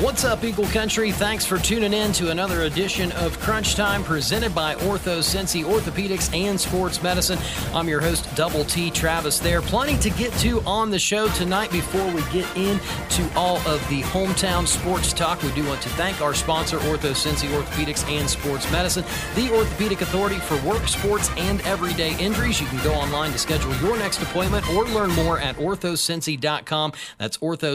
What's up, Eagle Country? Thanks for tuning in to another edition of Crunch Time presented by OrthoCincy Orthopedics and Sports Medicine. I'm your host, Double T Travis there. Plenty to get to on the show tonight before we get into all of the hometown sports talk. We do want to thank our sponsor, OrthoCincy Orthopedics and Sports Medicine, the orthopedic authority for work, sports, and everyday injuries. You can go online to schedule your next appointment or learn more at orthocincy.com. That's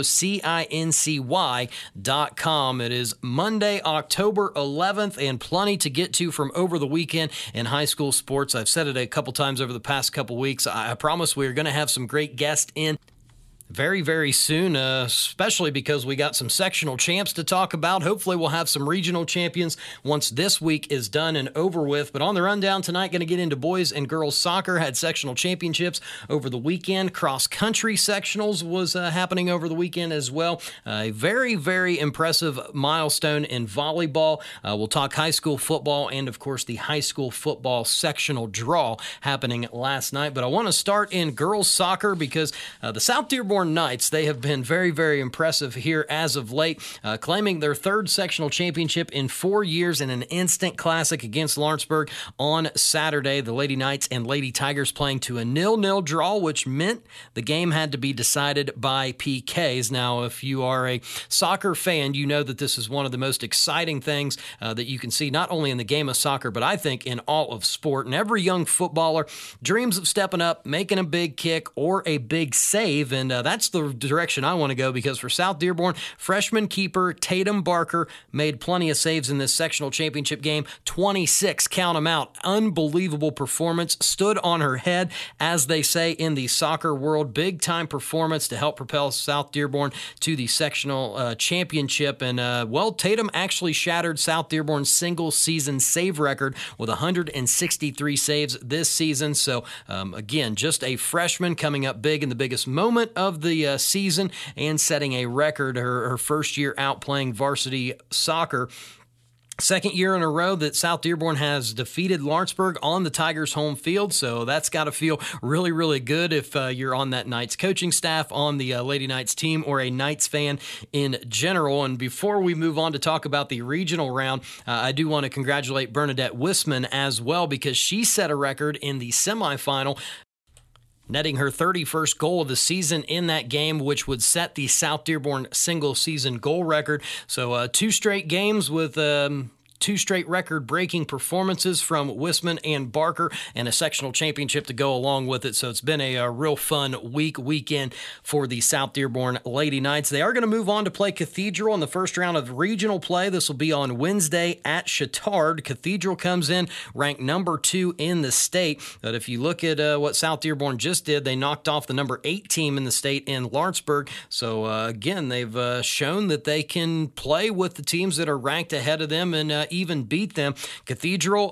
orthocincy.com. It is Monday, October 11th, and plenty to get to from over the weekend in high school sports. I've said it a couple times over the past couple weeks. I promise we're going to have some great guests in very, very soon, especially because we got some sectional champs to talk about. Hopefully we'll have some regional champions once this week is done and over with. But on the rundown tonight, going to get into boys and girls soccer. Had sectional championships over the weekend. Cross-country sectionals was happening over the weekend as well. A very, very impressive milestone in volleyball. We'll talk high school football and, of course, the high school football sectional draw happening last night. But I want to start in girls soccer because the South Dearborn Knights, they have been very, very impressive here as of late, claiming their third sectional championship in 4 years in an instant classic against Lawrenceburg on Saturday. The Lady Knights and Lady Tigers playing to a 0-0 draw, which meant the game had to be decided by PKs. Now, if you are a soccer fan, you know that this is one of the most exciting things that you can see, not only in the game of soccer, but I think in all of sport. And every young footballer dreams of stepping up, making a big kick or a big save, and that's the direction I want to go because for South Dearborn, freshman keeper Tatum Barker made plenty of saves in this sectional championship game. 26, count them out. Unbelievable performance. Stood on her head, as they say in the soccer world. Big-time performance to help propel South Dearborn to the sectional championship. And, Tatum actually shattered South Dearborn's single-season save record with 163 saves this season. So, again, just a freshman coming up big in the biggest moment of the season and setting a record her first year out playing varsity soccer. Second year in a row that South Dearborn has defeated Lawrenceburg on the Tigers' home field, so that's got to feel really, really good if you're on that Knights coaching staff, on the Lady Knights team, or a Knights fan in general. And before we move on to talk about the regional round, I do want to congratulate Bernadette Wisman as well because she set a record in the semifinal, netting her 31st goal of the season in that game, which would set the South Dearborn single-season goal record. So 2 straight games with 2 straight record-breaking performances from Wisman and Barker, and a sectional championship to go along with it. So it's been a real fun weekend for the South Dearborn Lady Knights. They are going to move on to play Cathedral in the first round of regional play. This will be on Wednesday at Chittard. Cathedral comes in ranked number 2 in the state. But if you look at what South Dearborn just did, they knocked off the number 8 team in the state in Lawrenceburg. So again, they've shown that they can play with the teams that are ranked ahead of them and even beat them. Cathedral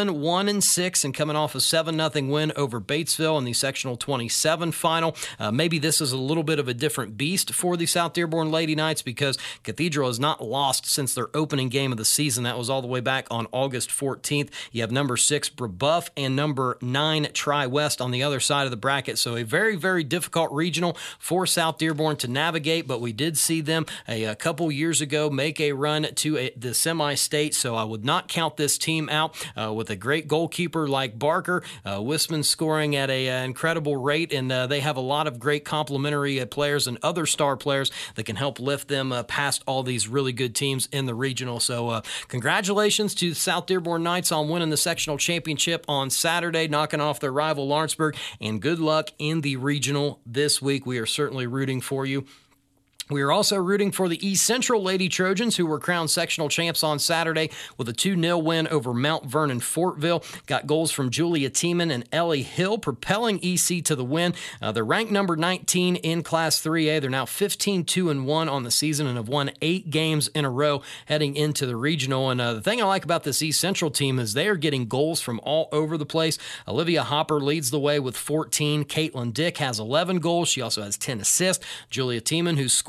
11-1-6 and coming off a 7-0 win over Batesville in the sectional 27 final. Maybe this is a little bit of a different beast for the South Dearborn Lady Knights because Cathedral has not lost since their opening game of the season. That was all the way back on August 14th. You have number 6 Brebeuf and number 9 Tri-West on the other side of the bracket. So a very, very difficult regional for South Dearborn to navigate, but we did see them a couple years ago make a run to the semi-state. So I would not count this team out with a great goalkeeper like Barker. Wisman scoring at an incredible rate, and they have a lot of great complementary players and other star players that can help lift them past all these really good teams in the regional. So congratulations to South Dearborn Knights on winning the sectional championship on Saturday, knocking off their rival Lawrenceburg, and good luck in the regional this week. We are certainly rooting for you. We are also rooting for the East Central Lady Trojans, who were crowned sectional champs on Saturday with a 2-0 win over Mount Vernon Fortville. Got goals from Julia Tiemann and Ellie Hill, propelling EC to the win. They're ranked number 19 in Class 3A. They're now 15-2-1 on the season and have won 8 games in a row heading into the regional. And the thing I like about this East Central team is they are getting goals from all over the place. Olivia Hopper leads the way with 14. Caitlin Dick has 11 goals. She also has 10 assists. Julia Tiemann, who scored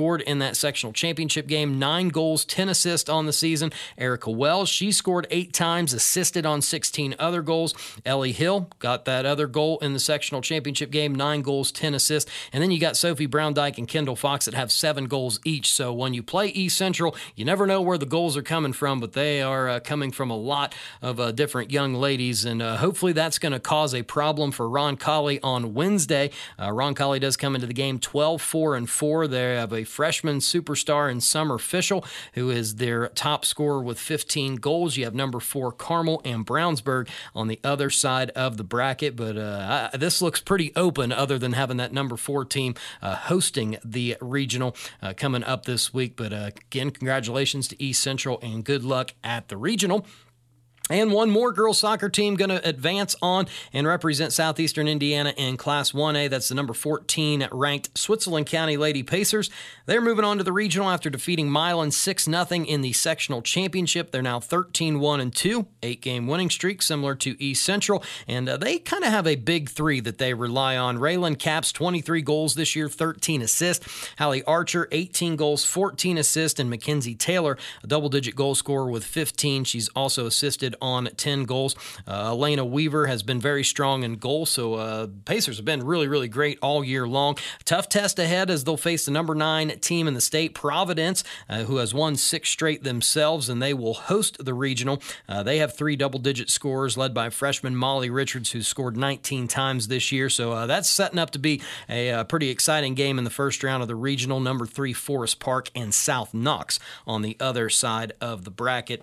scored in that sectional championship game, 9 goals, 10 assists on the season. Erica Wells, she scored 8 times, assisted on 16 other goals. Ellie Hill got that other goal in the sectional championship game, 9 goals, 10 assists. And then you got Sophie Brown-Dyke and Kendall Fox that have 7 goals each. So when you play East Central, you never know where the goals are coming from, but they are coming from a lot of different young ladies. And hopefully that's going to cause a problem for Roncalli on Wednesday. Roncalli does come into the game 12-4-4. They have a freshman superstar in Summer Fischel, who is their top scorer with 15 goals. You have number 4 Carmel and Brownsburg on the other side of the bracket, but this looks pretty open other than having that number 4 team hosting the regional coming up this week. But again, congratulations to East Central and good luck at the regional. And one more girls soccer team going to advance on and represent Southeastern Indiana in Class 1A. That's the number 14 ranked Switzerland County Lady Pacers. They're moving on to the regional after defeating Milan 6-0 in the sectional championship. They're now 13-1-2, 8-game winning streak, similar to East Central. And they kind of have a big three that they rely on. Raylan Capps, 23 goals this year, 13 assists. Hallie Archer, 18 goals, 14 assists. And Mackenzie Taylor, a double-digit goal scorer with 15. She's also assisted on 10 goals. Elena Weaver has been very strong in goal, so Pacers have been really, really great all year long. Tough test ahead as they'll face the number 9 team in the state, Providence, who has won 6 straight themselves, and they will host the regional. They have 3 double-digit scorers led by freshman Molly Richards, who scored 19 times this year, so that's setting up to be a pretty exciting game in the first round of the regional. Number 3 Forest Park and South Knox on the other side of the bracket.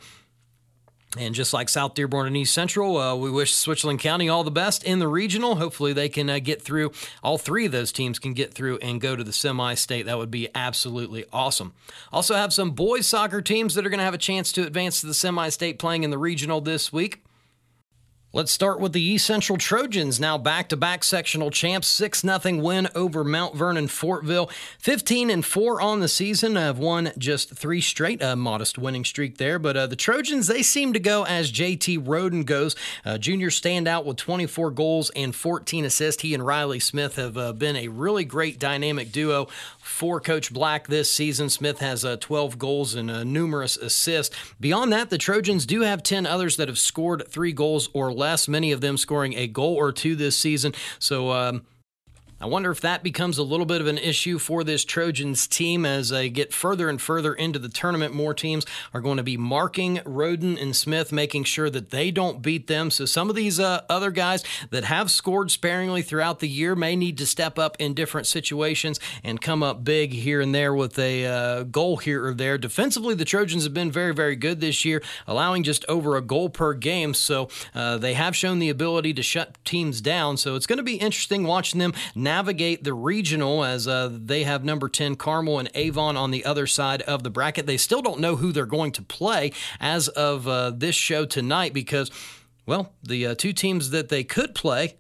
And just like South Dearborn and East Central, we wish Switzerland County all the best in the regional. Hopefully they can get through. All 3 of those teams can get through and go to the semi-state. That would be absolutely awesome. Also have some boys soccer teams that are going to have a chance to advance to the semi-state playing in the regional this week. Let's start with the East Central Trojans, now back-to-back sectional champs, 6-0 win over Mount Vernon Fortville. 15-4 on the season, have won just 3 straight, a modest winning streak there. But the Trojans, they seem to go as JT Roden goes. Junior standout with 24 goals and 14 assists. He and Riley Smith have been a really great dynamic duo for Coach Black this season. Smith has 12 goals and numerous assists. Beyond that, the Trojans do have 10 others that have scored 3 goals or less, many of them scoring a goal or 2 this season. So I wonder if that becomes a little bit of an issue for this Trojans team as they get further and further into the tournament. More teams are going to be marking Roden and Smith, making sure that they don't beat them. So some of these other guys that have scored sparingly throughout the year may need to step up in different situations and come up big here and there with a goal here or there. Defensively, the Trojans have been very, very good this year, allowing just over a goal per game. So they have shown the ability to shut teams down. So it's going to be interesting watching them navigate the regional as they have number 10 Carmel and Avon on the other side of the bracket. They still don't know who they're going to play as of this show tonight because, well, the 2 teams that they could play,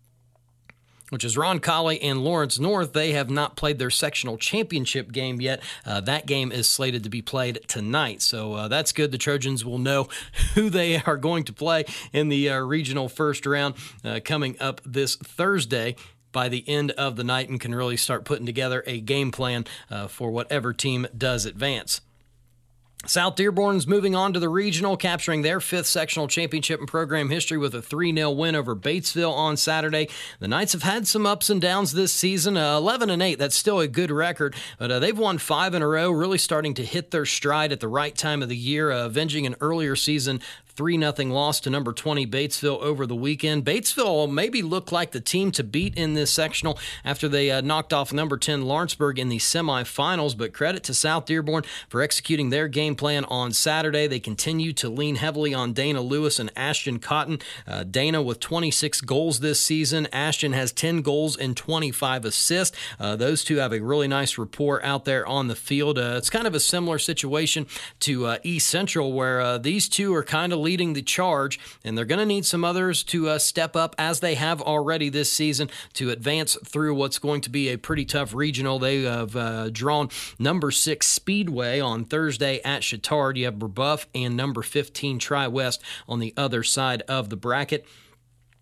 which is Roncalli and Lawrence North, they have not played their sectional championship game yet. That game is slated to be played tonight. So that's good. The Trojans will know who they are going to play in the regional first round coming up this Thursday by the end of the night and can really start putting together a game plan for whatever team does advance. South Dearborn's moving on to the regional, capturing their 5th sectional championship in program history with a 3-0 win over Batesville on Saturday. The Knights have had some ups and downs this season, 11-8. That's still a good record, but they've won 5 in a row, really starting to hit their stride at the right time of the year, avenging an earlier season 3-0 loss to number 20 Batesville over the weekend. Batesville maybe looked like the team to beat in this sectional after they knocked off number 10 Lawrenceburg in the semifinals, but credit to South Dearborn for executing their game plan on Saturday. They continue to lean heavily on Dana Lewis and Ashton Cotton. Dana with 26 goals this season. Ashton has 10 goals and 25 assists. Those two have a really nice rapport out there on the field. It's kind of a similar situation to East Central where these two are kind of leading the charge, and they're going to need some others to step up as they have already this season to advance through what's going to be a pretty tough regional. They have drawn number 6 Speedway on Thursday at Chittard. You have Brebeuf and number 15 Tri-West on the other side of the bracket.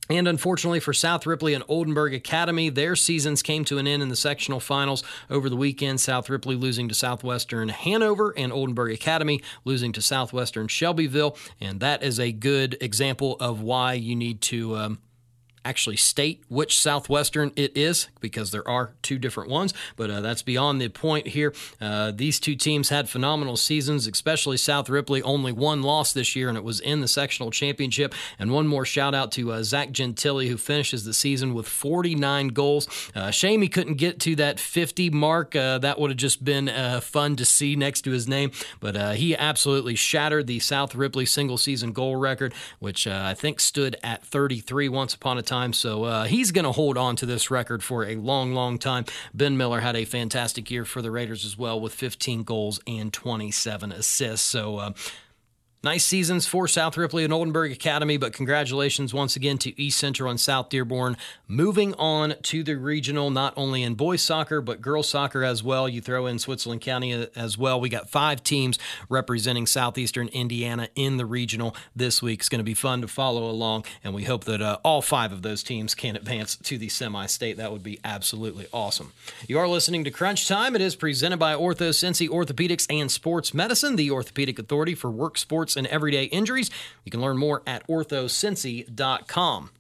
And unfortunately for South Ripley and Oldenburg Academy, their seasons came to an end in the sectional finals over the weekend. South Ripley losing to Southwestern Hanover and Oldenburg Academy losing to Southwestern Shelbyville. And that is a good example of why you need to actually state which Southwestern it is, because there are two different ones, but that's beyond the point here. These two teams had phenomenal seasons, especially South Ripley, only one loss this year, and it was in the sectional championship. And one more shout out to Zach Gentile, who finishes the season with 49 goals. Shame he couldn't get to that 50 mark. That would have just been fun to see next to his name, but he absolutely shattered the South Ripley single season goal record, which I think stood at 33 once upon a time. So he's going to hold on to this record for a long, long time. Ben Miller had a fantastic year for the Raiders as well, with 15 goals and 27 assists. So nice seasons for South Ripley and Oldenburg Academy, but congratulations once again to East Central and South Dearborn. Moving on to the regional, not only in boys soccer, but girls soccer as well. You throw in Switzerland County as well. We got 5 teams representing Southeastern Indiana in the regional this week. It's going to be fun to follow along, and we hope that all 5 of those teams can advance to the semi-state. That would be absolutely awesome. You are listening to Crunch Time. It is presented by Ortho Cincy Orthopedics and Sports Medicine, the orthopedic authority for work, sports, and everyday injuries. You can learn more at orthocincy.com.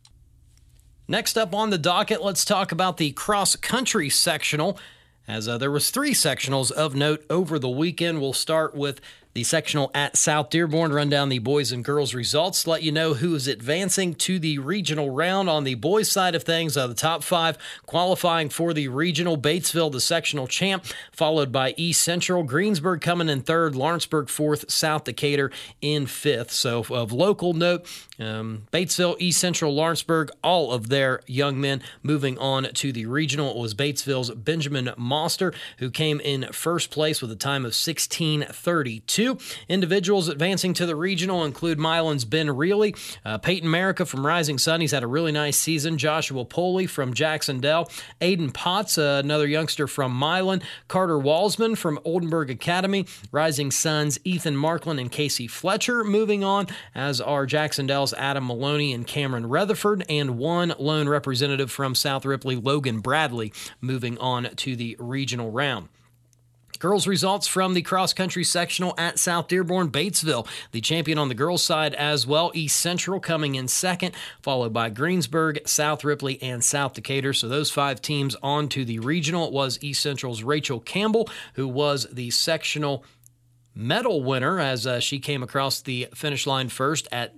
Next up on the docket, let's talk about the cross-country sectional, as there was 3 sectionals of note over the weekend. We'll start with the sectional at South Dearborn, run down the boys and girls results, let you know who is advancing to the regional round. On the boys side of things, the top 5 qualifying for the regional: Batesville, the sectional champ, followed by East Central, Greensburg coming in 3rd, Lawrenceburg 4th, South Decatur in 5th. So of local note, Batesville, East Central, Lawrenceburg, all of their young men moving on to the regional. It was Batesville's Benjamin Moster who came in first place with a time of 16:32. Individuals advancing to the regional include Milan's Ben Reilly, Peyton Marica from Rising Sun. He's had a really nice season. Joshua Poley from Jacksonville, Aiden Potts, another youngster from Milan, Carter Walsman from Oldenburg Academy, Rising Sun's Ethan Markland and Casey Fletcher moving on, as are Jacksonville's Adam Maloney and Cameron Rutherford, and one lone representative from South Ripley, Logan Bradley, moving on to the regional round. Girls results from the cross-country sectional at South Dearborn: Batesville, the champion on the girls' side as well. East Central coming in 2nd, followed by Greensburg, South Ripley, and South Decatur. So those 5 teams on to the regional. It was East Central's Rachel Campbell who was the sectional medal winner, as she came across the finish line first at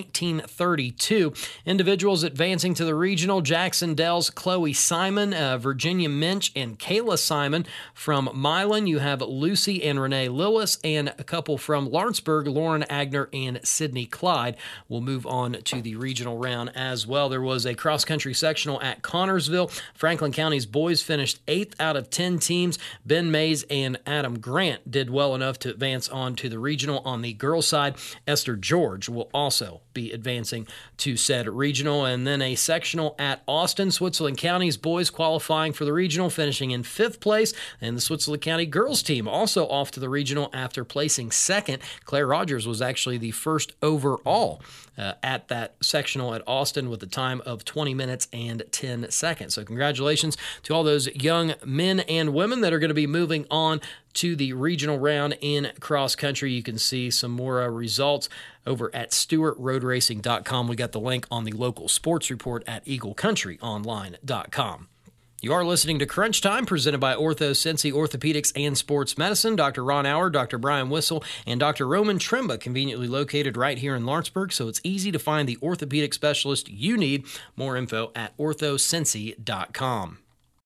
1932. Individuals advancing to the regional: Jackson Dell's Chloe Simon, Virginia Minch, and Kayla Simon. From Milan, you have Lucy and Renee Lillis, and a couple from Lawrenceburg, Lauren Agner and Sydney Clyde, will move on to the regional round as well. There was a cross-country sectional at Connorsville. Franklin County's boys finished 8th out of 10 teams. Ben Mays and Adam Grant did well enough to advance on to the regional. On the girls' side, Esther George will also be advancing to said regional. And then a sectional at Austin. Switzerland County's boys qualifying for the regional, finishing in 5th place, and the Switzerland County girls team also off to the regional after placing 2nd. Claire Rogers was actually the first overall at that sectional at Austin with a time of 20 minutes and 10 seconds. So congratulations to all those young men and women that are going to be moving on to the regional round in cross country. You can see some more results over at StewartRoadRacing.com. We got the link on the local sports report at EagleCountryOnline.com. You are listening to Crunch Time, presented by Ortho Cincy Orthopedics and Sports Medicine. Dr. Ron Auer, Dr. Brian Whistle, and Dr. Roman Trimba, conveniently located right here in Lawrenceburg, so it's easy to find the orthopedic specialist you need. More info at orthocincy.com.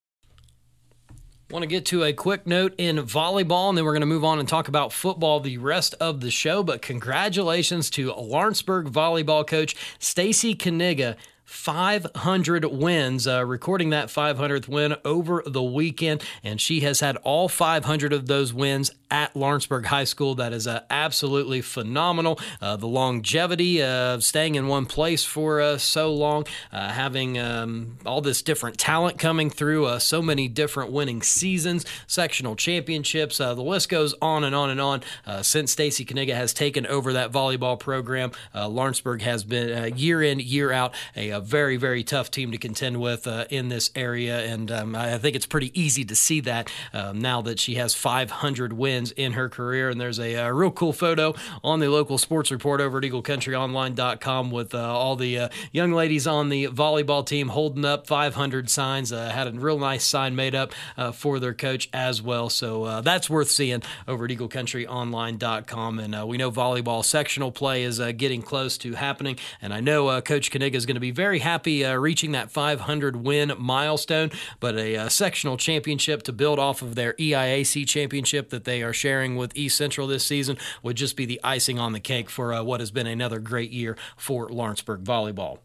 Want to get to a quick note in volleyball, and then we're going to move on and talk about football the rest of the show. But congratulations to Lawrenceburg volleyball coach Stacy Kaniga. 500 wins, recording that 500th win over the weekend, and she has had all 500 of those wins at Lawrenceburg High School. That is absolutely phenomenal. The longevity of staying in one place for so long, having all this different talent coming through, so many different winning seasons, sectional championships, the list goes on and on and on. Since Stacy Kaniga has taken over that volleyball program, Lawrenceburg has been year in, year out, a a very, very tough team to contend with in this area, and I think it's pretty easy to see that now that she has 500 wins in her career. And there's a real cool photo on the local sports report over at EagleCountryOnline.com with all the young ladies on the volleyball team holding up 500 signs. Had a real nice sign made up for their coach as well. So that's worth seeing over at EagleCountryOnline.com. And we know volleyball sectional play is getting close to happening. And I know Coach Kaniga is going to be very happy reaching that 500 win milestone. But a sectional championship to build off of their EIAC championship that they are sharing with East Central this season would just be the icing on the cake for what has been another great year for Lawrenceburg volleyball.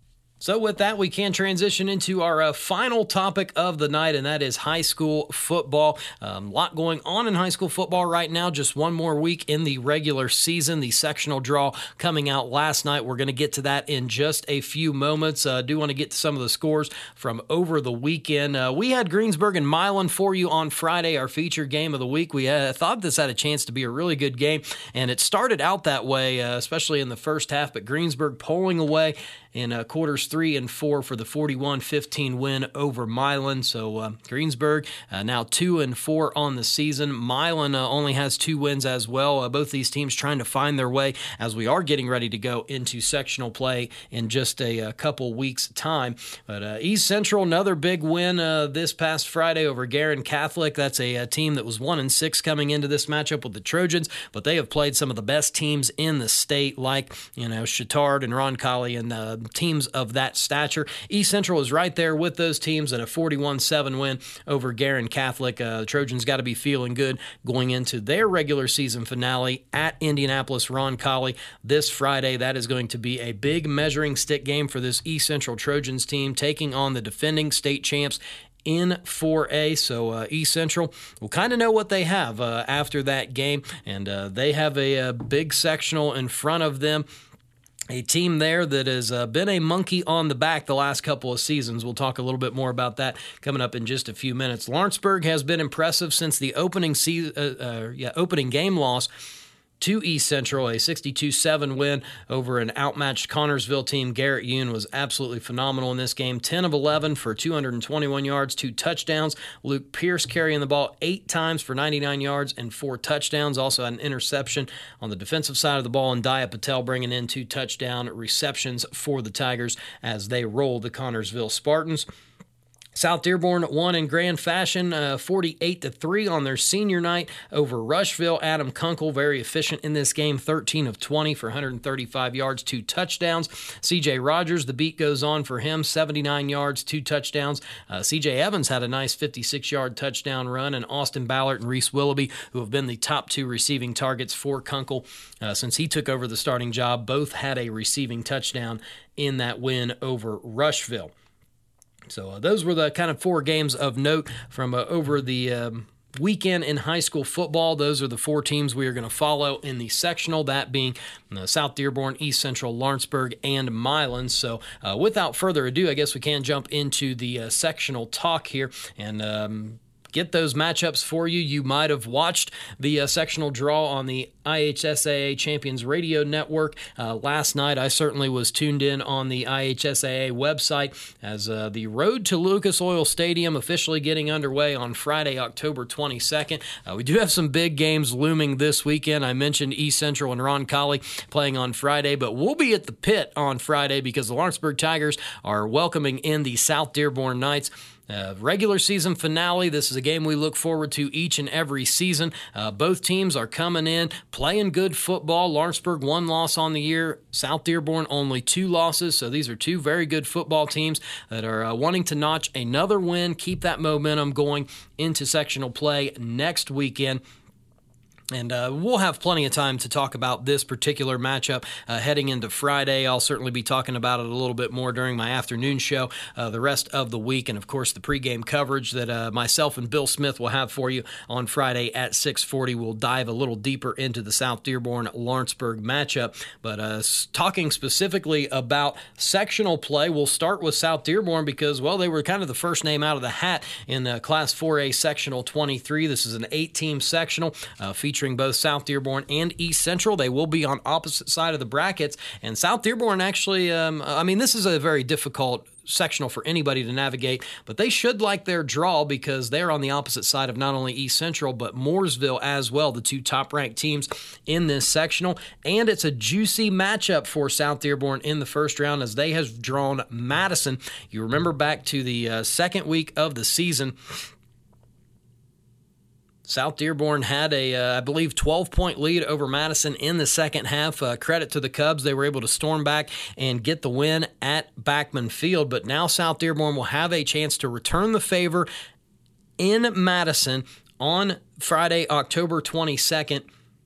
So with that, we can transition into our final topic of the night, and that is high school football. A lot going on in high school football right now. Just one more week in the regular season. The sectional draw coming out last night. We're going to get to that in just a few moments. I do want to get to some of the scores from over the weekend. We had Greensburg and Milan for you on Friday, our featured game of the week. We thought this had a chance to be a really good game, and it started out that way, especially in the first half, but Greensburg pulling away in quarters 3 and 4 for the 41-15 win over Milan. So Greensburg now 2-4 on the season. Milan only has 2 wins as well. Both these teams trying to find their way as we are getting ready to go into sectional play in just a couple weeks' time. But East Central, another big win this past Friday over Guerin Catholic. That's a team that was 1-6 coming into this matchup with the Trojans, but they have played some of the best teams in the state, like Chittard and Roncalli and teams of that stature. East Central is right there with those teams in a 41-7 win over Guerin Catholic. The Trojans got to be feeling good going into their regular season finale at Indianapolis Roncalli this Friday. That is going to be a big measuring stick game for this East Central Trojans team, taking on the defending state champs in 4A. So East Central will kind of know what they have after that game, and they have a big sectional in front of them. A team there that has been a monkey on the back the last couple of seasons. We'll talk a little bit more about that coming up in just a few minutes. Lawrenceburg has been impressive since the opening game loss to East Central. A 62-7 win over an outmatched Connorsville team. Garrett Yoon was absolutely phenomenal in this game. 10 of 11 for 221 yards, 2 touchdowns. Luke Pierce carrying the ball 8 times for 99 yards and 4 touchdowns. Also had an interception on the defensive side of the ball, and Daya Patel bringing in 2 touchdown receptions for the Tigers as they roll the Connorsville Spartans. South Dearborn won in grand fashion, 48-3 on their senior night over Rushville. Adam Kunkel, very efficient in this game, 13 of 20 for 135 yards, 2 touchdowns. C.J. Rogers, the beat goes on for him, 79 yards, 2 touchdowns. C.J. Evans had a nice 56-yard touchdown run, and Austin Ballard and Reese Willoughby, who have been the top 2 receiving targets for Kunkel since he took over the starting job, both had a receiving touchdown in that win over Rushville. So those were the kind of 4 games of note from over the weekend in high school football. Those are the 4 teams we are going to follow in the sectional, that being South Dearborn, East Central, Lawrenceburg, and Milan. So without further ado, I guess we can jump into the sectional talk here and get those matchups for you. You might have watched the sectional draw on the IHSAA Champions Radio Network last night. I certainly was tuned in on the IHSAA website as the road to Lucas Oil Stadium officially getting underway on Friday, October 22nd. We do have some big games looming this weekend. I mentioned East Central and Roncalli playing on Friday, but we'll be at the pit on Friday because the Lawrenceburg Tigers are welcoming in the South Dearborn Knights. Regular season finale. This is a game we look forward to each and every season. Both teams are coming in, playing good football. Lawrenceburg 1 loss on the year. South Dearborn only 2 losses. So these are 2 very good football teams that are wanting to notch another win, keep that momentum going into sectional play next weekend. And we'll have plenty of time to talk about this particular matchup heading into Friday. I'll certainly be talking about it a little bit more during my afternoon show the rest of the week. And, of course, the pregame coverage that myself and Bill Smith will have for you on Friday at 6:40. We'll dive a little deeper into the South Dearborn-Lawrenceburg matchup. But talking specifically about sectional play, we'll start with South Dearborn because, well, they were kind of the first name out of the hat in Class 4A Sectional 23. This is an 8-team sectional featuring featuring both South Dearborn and East Central. They will be on opposite side of the brackets, and South Dearborn actually, this is a very difficult sectional for anybody to navigate, but they should like their draw because they're on the opposite side of not only East Central, but Mooresville as well, the two top-ranked teams in this sectional. And it's a juicy matchup for South Dearborn in the first round as they have drawn Madison. You remember back to the second week of the season, South Dearborn had I believe, 12-point lead over Madison in the second half. Credit to the Cubs. They were able to storm back and get the win at Backman Field. But now South Dearborn will have a chance to return the favor in Madison on Friday, October 22nd.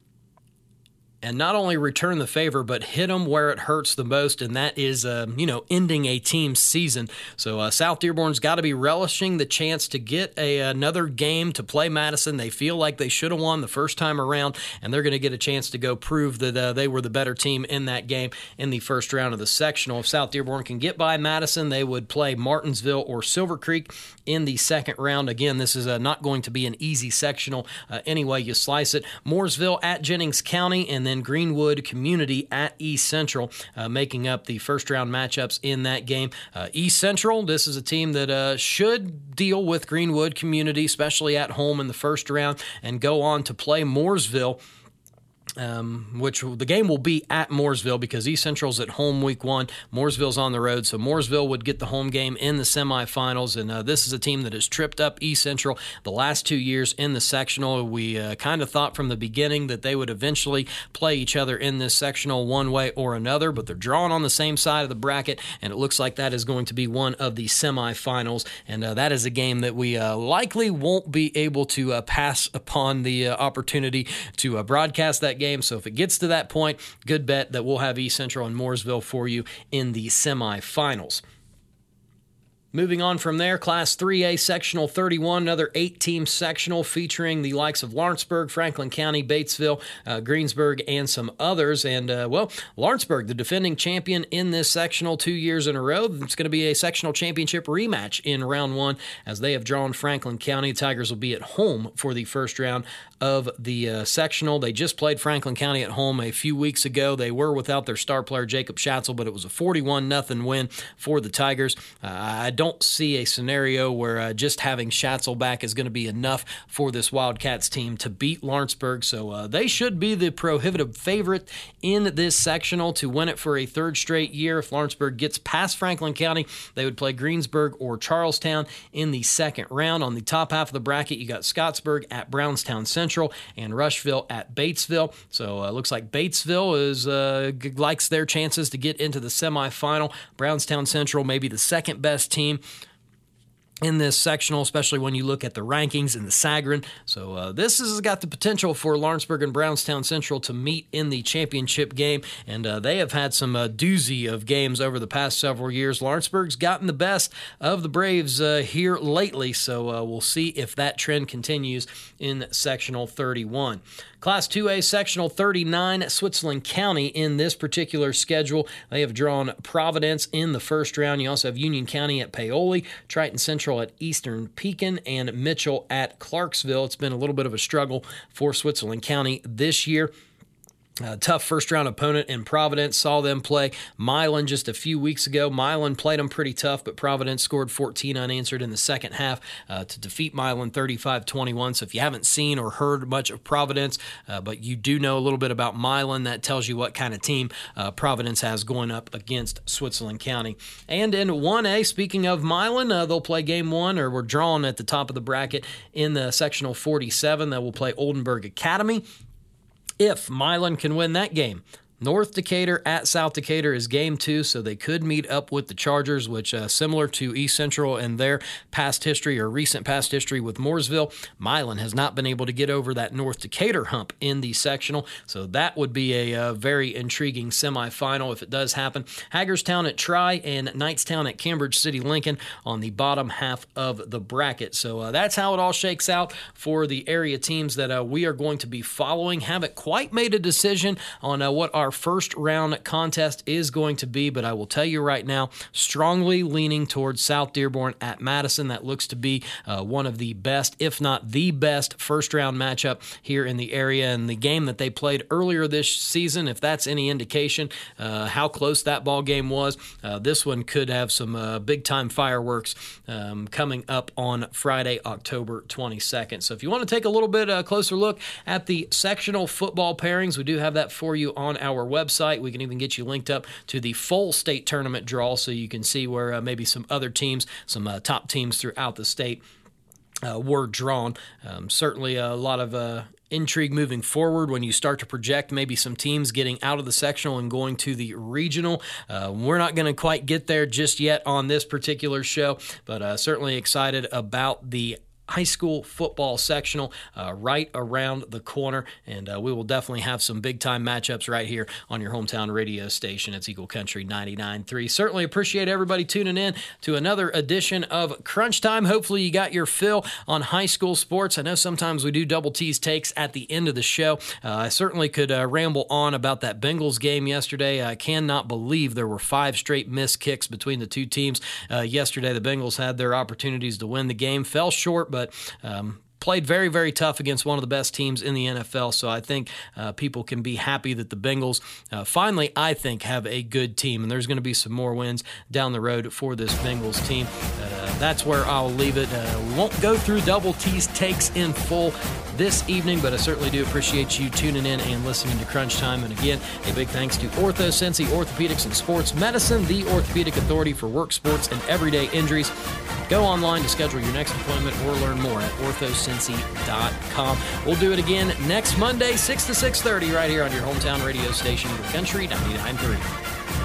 And not only return the favor, but hit them where it hurts the most, and that is, ending a team's season. So South Dearborn's got to be relishing the chance to get another game to play Madison. They feel like they should have won the first time around, and they're going to get a chance to go prove that they were the better team in that game in the first round of the sectional. If South Dearborn can get by Madison, they would play Martinsville or Silver Creek in the second round. Again, this is not going to be an easy sectional any way you slice it. Mooresville at Jennings County, and then Greenwood Community at East Central, making up the first round matchups in that game. East Central, this is a team that should deal with Greenwood Community, especially at home in the first round, and go on to play Mooresville. Which the game will be at Mooresville because East Central's at home week one. Mooresville's on the road, so Mooresville would get the home game in the semifinals. And this is a team that has tripped up East Central the last 2 years in the sectional. We kind of thought from the beginning that they would eventually play each other in this sectional one way or another, but they're drawn on the same side of the bracket, and it looks like that is going to be one of the semifinals. And that is a game that we likely won't be able to pass upon the opportunity to broadcast that game. So if it gets to that point, good bet that we'll have East Central and Mooresville for you in the semifinals. Moving on from there, Class 3A Sectional 31, another 8-team sectional featuring the likes of Lawrenceburg, Franklin County, Batesville, Greensburg, and some others. And, Lawrenceburg, the defending champion in this sectional 2 years in a row. It's going to be a sectional championship rematch in round one as they have drawn Franklin County. The Tigers will be at home for the first round of the sectional. They just played Franklin County at home a few weeks ago. They were without their star player, Jacob Schatzel, but it was a 41-0 win for the Tigers. I don't see a scenario where just having Schatzel back is going to be enough for this Wildcats team to beat Lawrenceburg. So they should be the prohibitive favorite in this sectional to win it for a third straight year. If Lawrenceburg gets past Franklin County, they would play Greensburg or Charlestown in the second round. On the top half of the bracket, you got Scottsburg at Brownstown Central and Rushville at Batesville. So it looks like Batesville likes their chances to get into the semifinal. Brownstown Central may be the second best team in this sectional, especially when you look at the rankings in the Sagarin. So this has got the potential for Lawrenceburg and Brownstown Central to meet in the championship game, and they have had some doozy of games over the past several years. Lawrenceburg's gotten the best of the Braves here lately, so we'll see if that trend continues in sectional 31. Class 2A Sectional 39, Switzerland County in this particular schedule. They have drawn Providence in the first round. You also have Union County at Paoli, Triton Central at Eastern Pekin, and Mitchell at Clarksville. It's been a little bit of a struggle for Switzerland County this year. Tough first-round opponent in Providence. Saw them play Milan just a few weeks ago. Milan played them pretty tough, but Providence scored 14 unanswered in the second half to defeat Milan 35-21. So if you haven't seen or heard much of Providence, but you do know a little bit about Milan, that tells you what kind of team Providence has going up against Switzerland County. And in 1A, speaking of Milan, they'll play game one, or we're drawn at the top of the bracket in the sectional 47. They will play Oldenburg Academy. If Milan can win that game, North Decatur at South Decatur is game two, so they could meet up with the Chargers, which similar to East Central and their past history or recent past history with Mooresville, Milan has not been able to get over that North Decatur hump in the sectional, so that would be a very intriguing semifinal if it does happen. Hagerstown at Tri and Knightstown at Cambridge City Lincoln on the bottom half of the bracket. So that's how it all shakes out for the area teams that we are going to be following. Haven't quite made a decision on what our first round contest is going to be, but I will tell you right now, strongly leaning towards South Dearborn at Madison. That looks to be one of the best, if not the best, first round matchup here in the area. And the game that they played earlier this season, if that's any indication how close that ball game was, this one could have some big time fireworks coming up on Friday, October 22nd. So if you want to take a little bit closer look at the sectional football pairings, we do have that for you on our website. We can even get you linked up to the full state tournament draw so you can see where maybe some other teams, some top teams throughout the state were drawn. Certainly a lot of intrigue moving forward when you start to project maybe some teams getting out of the sectional and going to the regional. We're not going to quite get there just yet on this particular show, but certainly excited about the high school football sectional right around the corner, and we will definitely have some big-time matchups right here on your hometown radio station. It's Eagle Country 99.3. Certainly appreciate everybody tuning in to another edition of Crunch Time. Hopefully you got your fill on high school sports. I know sometimes we do Double T's takes at the end of the show. I certainly could ramble on about that Bengals game yesterday. I cannot believe there were 5 straight missed kicks between the two teams yesterday. The Bengals had their opportunities to win the game, fell short, but played very, very tough against one of the best teams in the NFL. So I think people can be happy that the Bengals finally, I think, have a good team. And there's going to be some more wins down the road for this Bengals team. That's where I'll leave it. We won't go through Double T's takes in full this evening, but I certainly do appreciate you tuning in and listening to Crunch Time. And again, a big thanks to Ortho Cincy Orthopedics and Sports Medicine, the orthopedic authority for work, sports, and everyday injuries. Go online to schedule your next appointment or learn more at orthocincy.com. We'll do it again next Monday, 6 to 6:30, right here on your hometown radio station, Country 99.3.